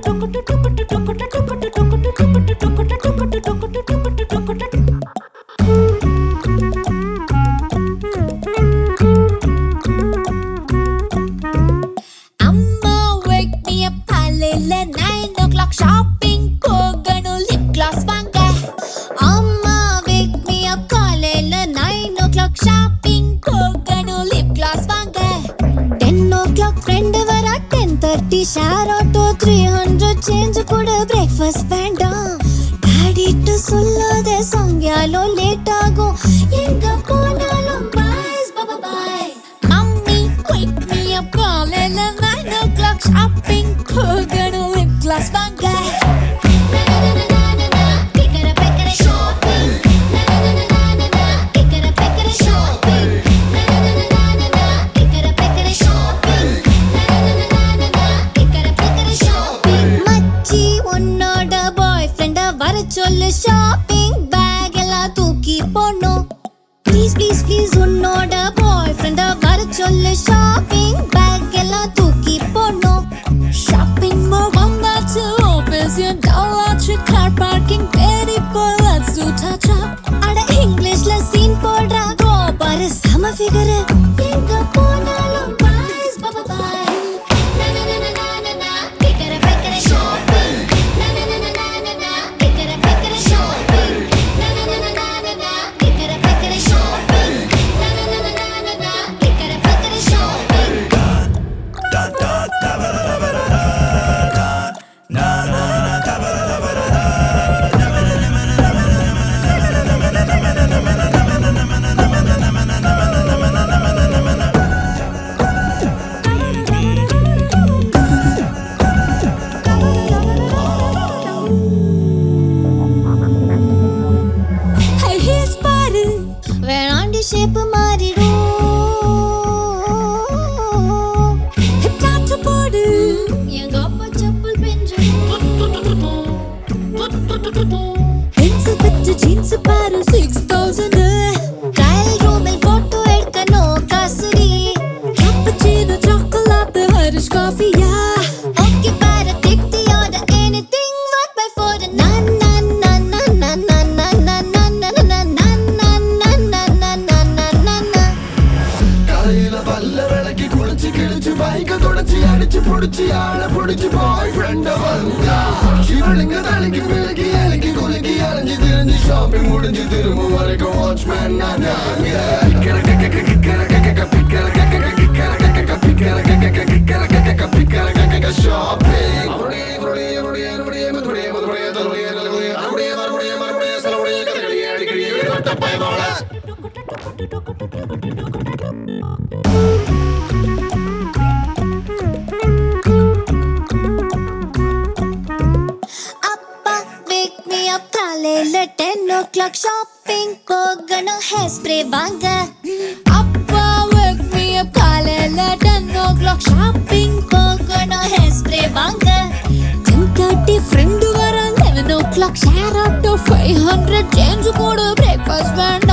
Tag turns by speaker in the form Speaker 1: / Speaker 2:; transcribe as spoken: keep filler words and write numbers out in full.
Speaker 1: Share auto three hundred change kuda breakfast வேண்டாம் daddy ட்டு சொல்லாத சாயங்காலோ late ஆகும் எங்க போனாலும் bye bye bye mommy wake me up காலையில nine o'clock shopping போகணும் lip gloss வாங்க சொல்லு ஷாப்பிங் பேக் எல்லாம் தூக்கி போடணும் ப்ளீஸ் ப்ளீஸ் ப்ளீஸ் உன்னோட பாய் ஃப்ரெண்டை வர சொல்லு ஷாப்பிங் பேக் எல்லாம் தூக்கி போடணும் ஷாப்பிங் மால் வந்தாச்சு ஆஃபீஸ் டாலாச்சு கார் பார்க்கிங் தேடி போய் லெட்ஸ் டு டச் அப் அட இங்கிலீஷ்ல சீன் போடுறா கோ பாரு சம ஃபிகர் எங்க போனாலும் boys bye bye bye shape மாறிடும் ஹிட்டாச்சு போடு எங்க அப்பா செப்பல் பெஞ்சிடும் பென்ஸ் வித் ஜீன்ஸ் பாரு six thousand ட்ரையல் ரூமில் போட்டோ எடுக்கணும் காசுடி கேப்பச்சினோ சாக்லேட் ஹரிஷ் காஃபியா ஓகே பாரு take the order anything what by for na na na na na na na na na na na பைக்க தொடச்சி அடிச்சு புடிச்சு ஆள புடிச்சு பாய் ஃப்ரெண்ட வந்தா இவளுங்க தலைக்கு விலகி இலக்கி குலுக்கி அலைஞ்சு திரிஞ்சு ஷாப்பிங் முடிஞ்சு திரும்ப வரைக்கும் வாட்ச்மேன் நான் ten o'clock shopping போகணும் hair spray வாங்க அப்பா wake me up காலையில ten o'clock shopping போகணும் hair spray வாங்க ten thirty friend வராங்க eleven o'clock share out to five hundred change கூட breakfast வேணும்